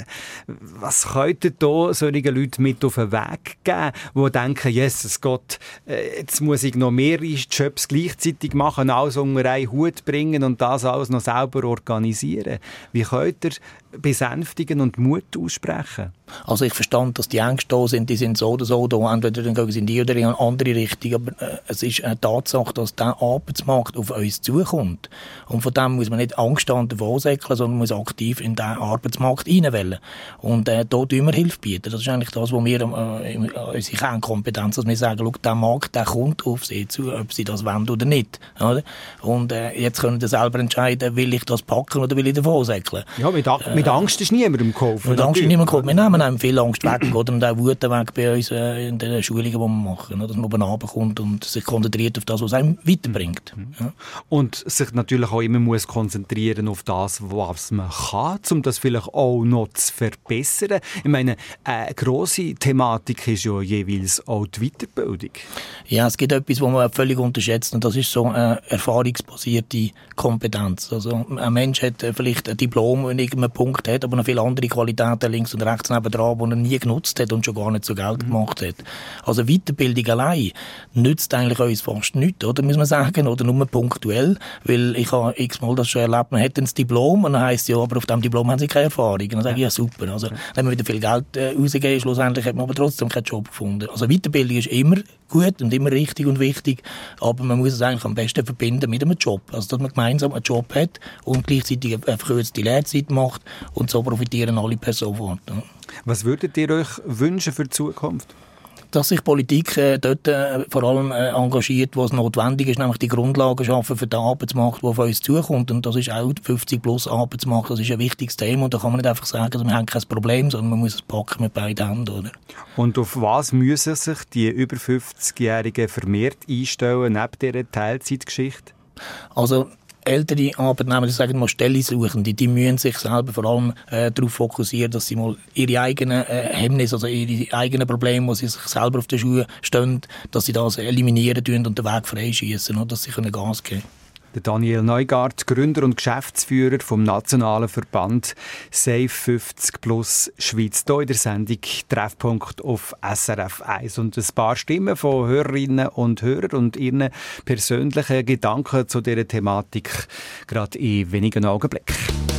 Was könnten da solche Leute mit auf den Weg geben, die denken, Jesus Gott, äh, jetzt muss ich noch mehrere Jobs gleichzeitig machen, alles unter einen Hut bringen und das alles noch selber organisieren? Wie könnt ihr besänftigen und Mut aussprechen? Also ich verstand, dass die Ängste da sind, die sind so oder so da, entweder dann gehen sie in die oder in eine andere Richtung, aber äh, es ist eine Tatsache, dass der Arbeitsmarkt auf uns zukommt. Und von dem muss man nicht Angst haben, davon säckeln, sondern muss aktiv in den Arbeitsmarkt reinwählen. Und äh, da tun wir Hilfe bieten. Das ist eigentlich das, was wir äh, in unsere Kernkompetenz, dass wir sagen, schau, der Markt, der kommt auf sie zu, ob sie das wollen oder nicht. Oder? Und äh, jetzt können sie selber entscheiden, will ich das packen oder will ich davon säckeln. Ja, mit, äh, mit Angst ist niemandem geholfen. Mit Angst ist niemandem geholfen. Wir nehmen einem viel Angst weg, oder? Und auch Wut weg bei uns äh, in den Schulungen, die wir machen. Oder? Dass man oben runterkommt und sich konzentriert auf das, was einem weiterbringt. Mhm. Ja. Und sich natürlich auch immer muss konzentrieren auf das, was man kann, um das vielleicht auch noch zu verbessern. Ich meine, eine grosse Thematik ist ja jeweils auch die Weiterbildung. Ja, es gibt etwas, was man völlig unterschätzt, und das ist so eine erfahrungsbasierte Kompetenz. Also ein Mensch hat vielleicht ein Diplom in irgendeinem Punkt, hat aber noch viele andere Qualitäten links und rechts nebendran, die er nie genutzt hat und schon gar nicht so Geld gemacht hat. Also Weiterbildung allein nützt eigentlich uns fast nichts, oder, muss man sagen, oder nur punktuell, weil ich habe x-mal das schon erlebt, man hat ein Diplom und dann heisst ja, aber auf diesem Diplom haben sie keine Erfahrung. Und dann sage ich, ja super, also dann haben wir wieder viel Geld äh, rausgegeben, schlussendlich hat man aber trotzdem keinen Job gefunden. Also Weiterbildung ist immer gut und immer richtig und wichtig, aber man muss es eigentlich am besten verbinden mit einem Job. Also dass man gemeinsam einen Job hat und gleichzeitig eine verkürzte Lehrzeit macht und so profitieren alle per sofort. Ja. Was würdet ihr euch wünschen für die Zukunft? Dass sich Politik äh, dort äh, vor allem äh, engagiert, wo es notwendig ist, nämlich die Grundlagen schaffen für den Arbeitsmarkt, der auf uns zukommt. Und das ist auch der fünfzig plus Arbeitsmarkt, das ist ein wichtiges Thema. Und da kann man nicht einfach sagen, also wir haben kein Problem, sondern man muss es packen mit beiden Händen. Oder? Und auf was müssen sich die über fünfzigjährigen vermehrt einstellen, neben dieser Teilzeitgeschichte? Also ältere Arbeitnehmer, die sagen mal Stellensuchende, die müssen sich selber vor allem äh, darauf fokussieren, dass sie mal ihre eigenen äh, Hemmnisse, also ihre eigenen Probleme, wo sie sich selber auf den Schuhen stehen, dass sie das eliminieren tun und den Weg freischießen, und dass sie können Gas geben können. Der Daniel Neugaard, Gründer und Geschäftsführer vom nationalen Verband Safe fünfzig plus Schweiz, hier in der Sendung Treffpunkt auf S R F eins. Und ein paar Stimmen von Hörerinnen und Hörern und ihren persönlichen Gedanken zu dieser Thematik gerade in wenigen Augenblicken.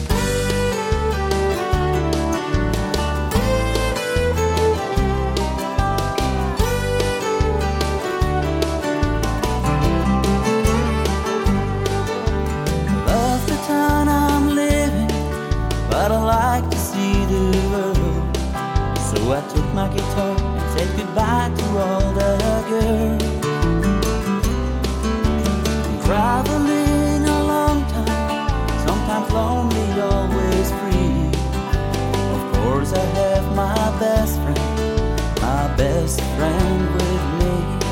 So I took my guitar and said goodbye to all the girls. Traveling a long time, sometimes lonely, always free. Of course I have my best friend, my best friend with me.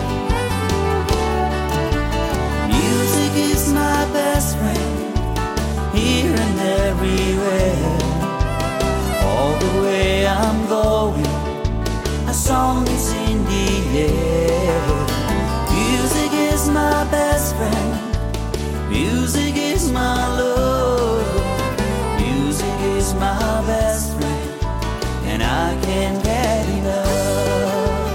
Music is my best friend, here and everywhere. All the way I'm going, a song is in the air. Music is my best friend, music is my love. Music is my best friend, and I can't get enough.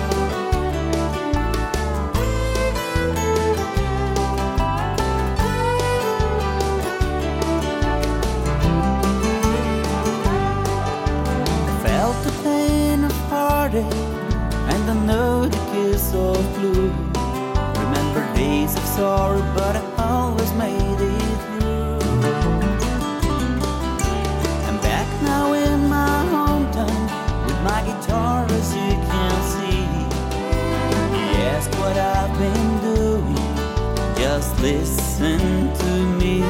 And I know the kiss of blue. Remember days of sorrow, but I always made it through. I'm back now in my hometown with my guitar, as you can see. He asked what I listen to me.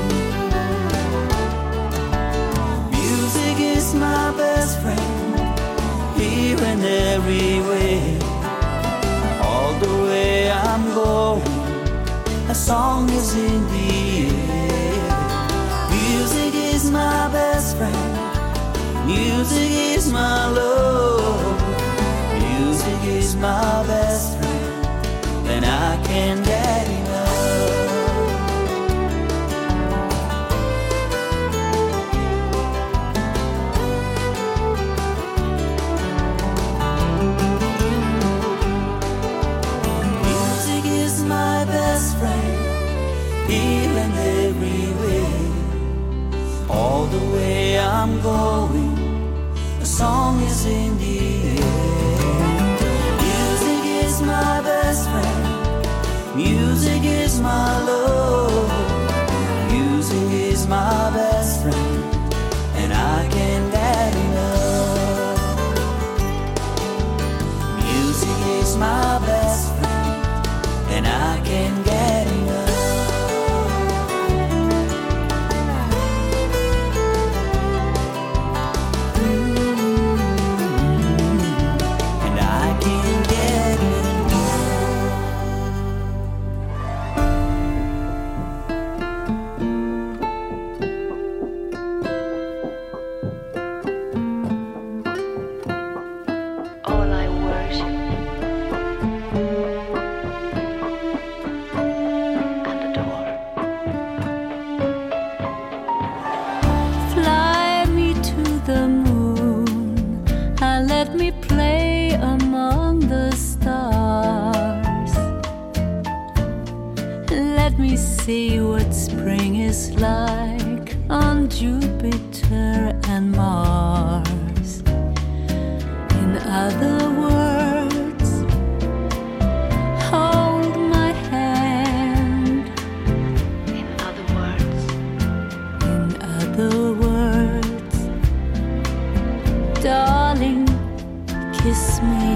Music is my best friend, here and everywhere. All the way I'm going, a song is in the air. Music is my best friend, music is my love. Music is my best friend, and I can't get enough. Music is my best friend, here and everywhere. All the way I'm going, a song is in the air. Music is my best friend, music is my love. Music is my best friend, and I can't get enough. Music is my best friend, and I can't get enough. See what spring is like on Jupiter and Mars. In other words, hold my hand. In other words, in other words, darling, kiss me.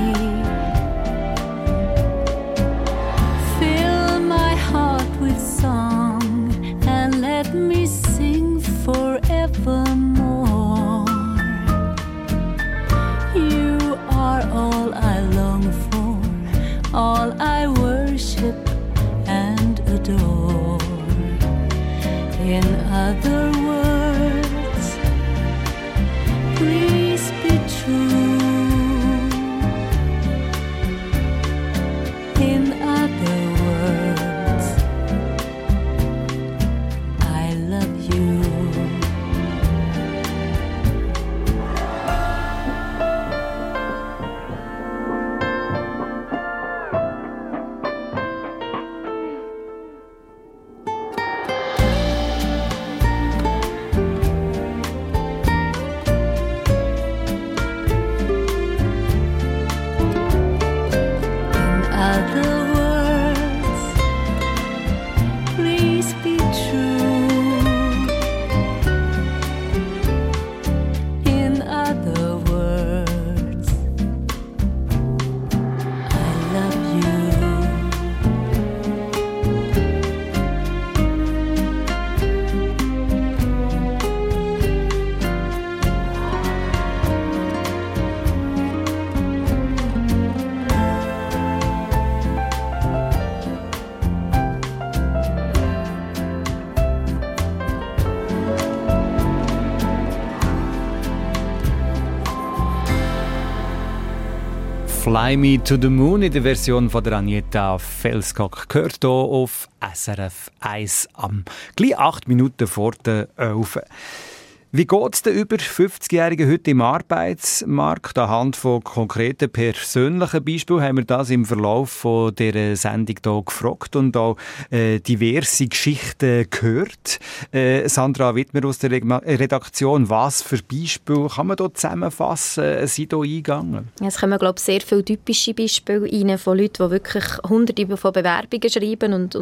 Me sing forevermore. You are all I long for, all I worship and adore. In other words, please be true. In other words, I love you. Fly Me to the Moon in der Version von der Agneta Felskog gehört hier auf S R F eins am gleich acht Minuten vor der elf. Wie geht es den über fünfzigjährigen heute im Arbeitsmarkt? Anhand von konkreten persönlichen Beispielen haben wir das im Verlauf von dieser Sendung hier gefragt und auch äh, diverse Geschichten gehört. Äh, Sandra Wittmer aus der Redaktion, was für Beispiele kann man hier zusammenfassen, sind hier eingegangen? Es kommen, glaube ich, sehr viele typische Beispiele rein von Leuten, die wirklich hunderte von Bewerbungen schreiben und, und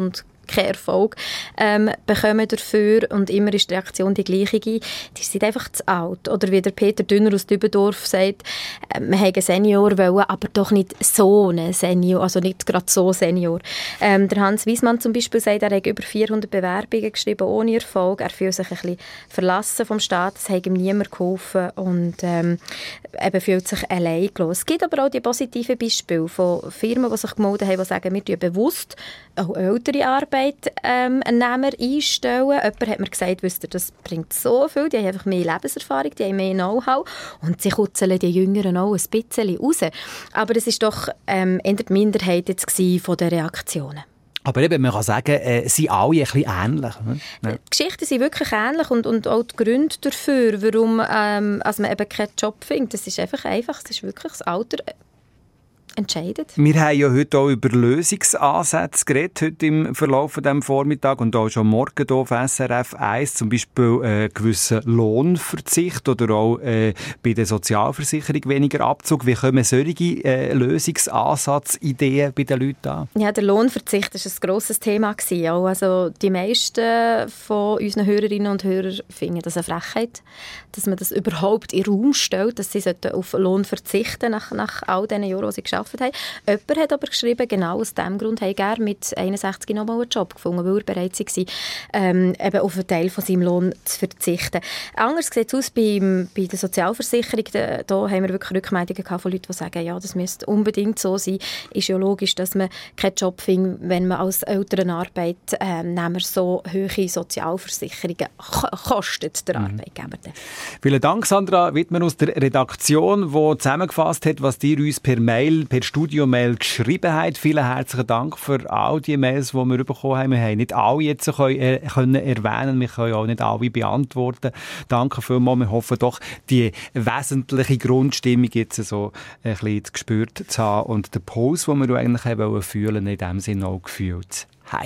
keinen Erfolg ähm, bekommen dafür und immer ist die Reaktion die gleiche. Die sind einfach zu alt. Oder wie der Peter Dünner aus Dübendorf sagt, äh, wir wollten einen Senior wollen, aber doch nicht so einen Senior, also nicht gerade so Senior. Ähm, der Hans Wiesmann zum Beispiel sagt, er hat über vierhundert Bewerbungen geschrieben, ohne Erfolg. Er fühlt sich ein bisschen verlassen vom Staat, es hat ihm niemand geholfen und ähm, eben fühlt sich allein gelassen. Es gibt aber auch die positiven Beispiele von Firmen, die sich gemeldet haben, die sagen, wir tun bewusst auch ältere Arbeitnehmer einstellen. Jemand hat mir gesagt, wisst ihr, das bringt so viel, die haben einfach mehr Lebenserfahrung, die haben mehr Know-how und sie kutzeln die Jüngeren auch ein bisschen raus. Aber das war doch ähm, eher die Minderheit jetzt von den Reaktionen. Aber eben, man kann sagen, äh, sind alle ein bisschen ähnlich. Ne? Ja. Die Geschichten sind wirklich ähnlich und, und auch die Gründe dafür, warum ähm, also man eben keinen Job findet, das ist einfach einfach, das ist wirklich das Alter entscheidet. Wir haben ja heute auch über Lösungsansätze geredet, heute im Verlauf von diesem Vormittag und auch schon morgen hier auf S R F eins, zum Beispiel äh, gewissen Lohnverzicht oder auch äh, bei der Sozialversicherung weniger Abzug. Wie kommen solche äh, Lösungsansatzideen bei den Leuten an? Ja, der Lohnverzicht war ein grosses Thema gewesen. Auch. Also die meisten von unseren Hörerinnen und Hörern finden das eine Frechheit, dass man das überhaupt in den Raum stellt, dass sie auf Lohn verzichten nach, nach all den Jahren, die sie geschafft haben. Jemand hat aber geschrieben, genau aus diesem Grund habe er mit einundsechzig noch mal einen Job gefunden, weil er bereit war, ähm, eben auf einen Teil von seinem Lohn zu verzichten. Anders sieht es aus beim, bei der Sozialversicherung. Da, da haben wir wirklich Rückmeldungen gehabt von Leuten, die sagen, ja, das müsste unbedingt so sein. Ist ja logisch, dass man keinen Job findet, wenn man als älteren Arbeitnehmer so hohe Sozialversicherungen kostet, der mhm. Arbeitgeber. Vielen Dank, Sandra Wittmann aus der Redaktion, die zusammengefasst hat, was ihr uns per Mail, per Studio-Mail geschrieben habt. Vielen herzlichen Dank für all die Mails, die wir bekommen haben. Wir haben nicht alle jetzt können, äh, können erwähnen, wir können auch nicht alle beantworten. Danke vielmals. Wir hoffen doch, die wesentliche Grundstimmung jetzt so ein bisschen gespürt zu haben und den Puls, den wir eigentlich haben fühlen, in dem Sinne auch gefühlt haben.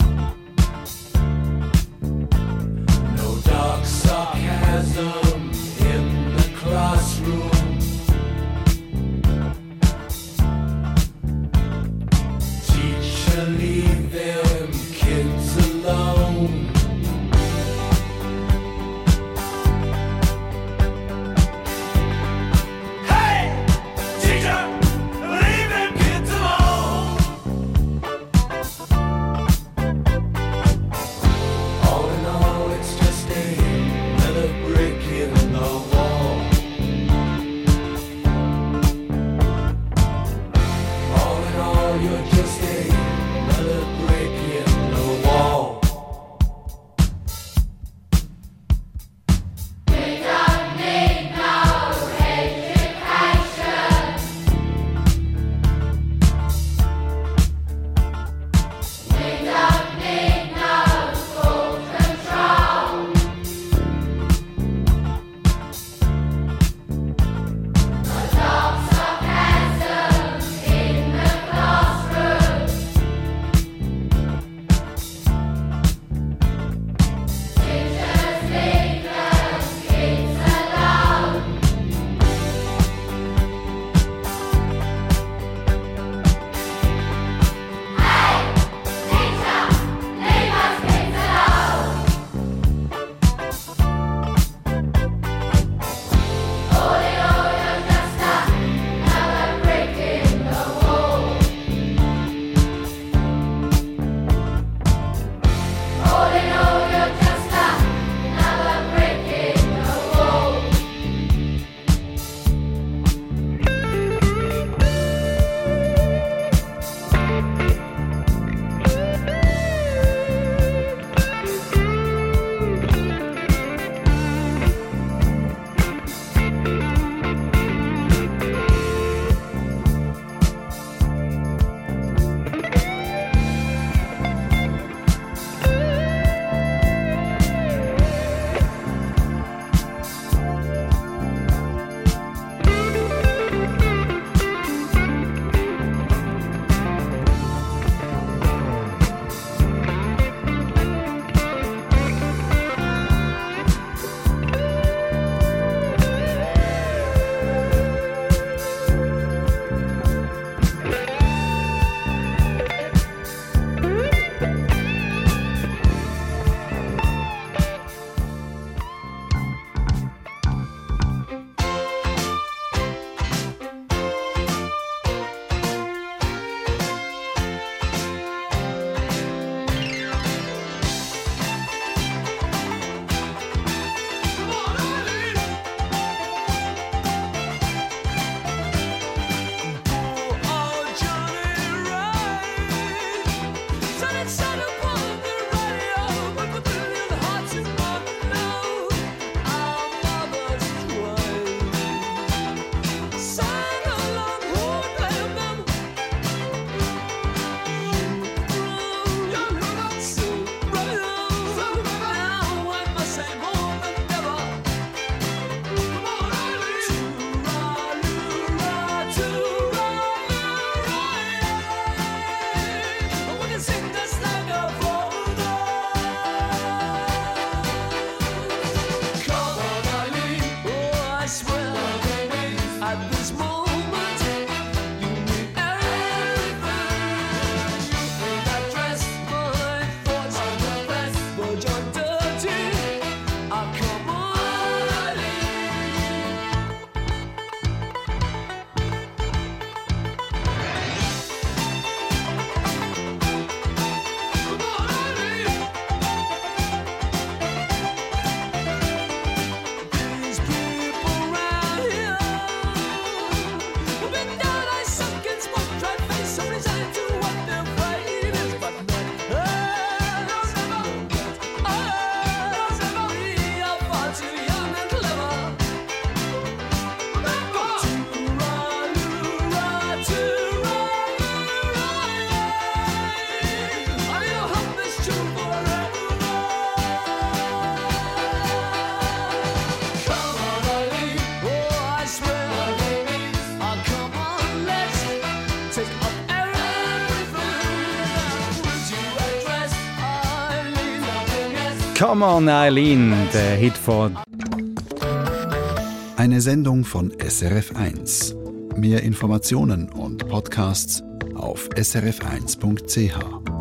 No dark sarcasm. Come on, Eileen, der Hit von... Eine Sendung von S R F eins. Mehr Informationen und Podcasts auf s r f eins punkt c h.